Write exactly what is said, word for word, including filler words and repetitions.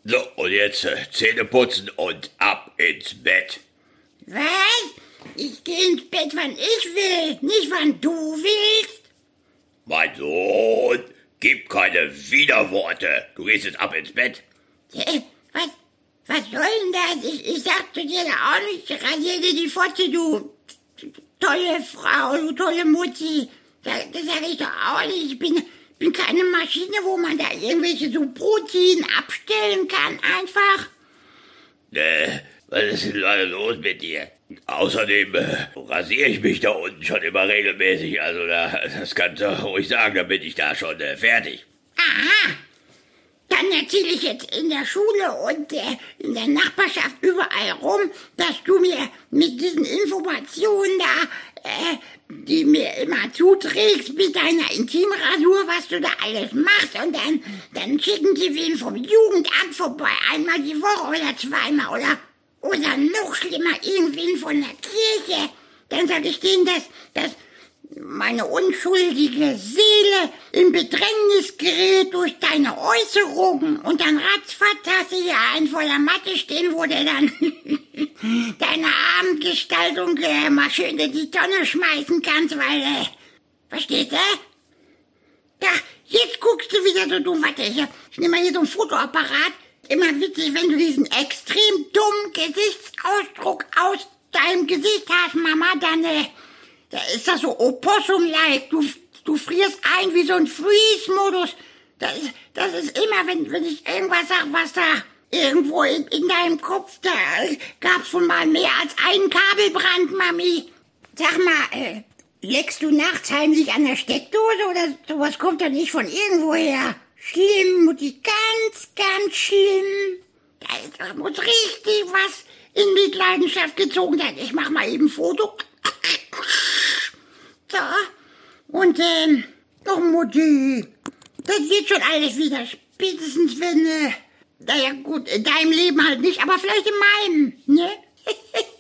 So, und jetzt äh, Zähne putzen und ab ins Bett. Was? Ich gehe ins Bett, wann ich will, nicht wann du willst. Mein Sohn, gib keine Widerworte. Du gehst jetzt ab ins Bett. Äh, was, was soll denn das? Ich, ich sag zu dir da auch nicht, rasier dir die Fotze, du tolle Frau, du tolle Mutti. Das, das sag ich doch auch nicht. Ich bin, bin keine Maschine, wo man da irgendwelche so Protein abstellen kann, einfach. Äh, was ist denn gerade los mit dir? Außerdem äh, rasiere ich mich da unten schon immer regelmäßig. Also da, das kannst du ruhig sagen, dann bin ich da schon äh, fertig. Aha. Dann erzähle ich jetzt in der Schule und äh, in der Nachbarschaft überall rum, dass du mir mit diesen Informationen da, äh, die mir immer zuträgst mit deiner Intimrasur, was du da alles machst. Und dann, dann schicken die wen vom Jugendamt vorbei, einmal die Woche oder zweimal oder, oder noch schlimmer, irgendwen von der Kirche. Dann sag ich denen, dass, dass meine unschuldige Seele in Bedrängnis gerät durch deine Äußerungen und dann ratzfatz hast du hier einen vor der Matte stehen, wo du dann deine Abendgestaltung äh, mal schön in die Tonne schmeißen kannst, weil, äh, verstehst du? Ja, jetzt guckst du wieder so dumm. Warte, ich, ich nehme mal hier so ein Fotoapparat. Immer witzig, wenn du diesen extrem dummen Gesichtsausdruck aus deinem Gesicht hast, Mama, dann, äh, da ist das so Opossum-like. Du, du frierst ein wie so ein Freeze-Modus. Das ist, das ist immer, wenn, wenn ich irgendwas sag, was da irgendwo in, in deinem Kopf, da gab's schon mal mehr als einen Kabelbrand, Mami. Sag mal, äh, leckst du nachts heimlich an der Steckdose oder sowas kommt doch nicht von irgendwoher? Schlimm, Mutti, ganz, ganz schlimm. Da, ist, da muss richtig was in Mitleidenschaft gezogen sein. Ich mach mal eben ein Foto. So. Und, ähm, oh Mutti, das wird schon alles wieder. Spätestens wenn, äh, naja gut, in deinem Leben halt nicht, aber vielleicht in meinem, ne?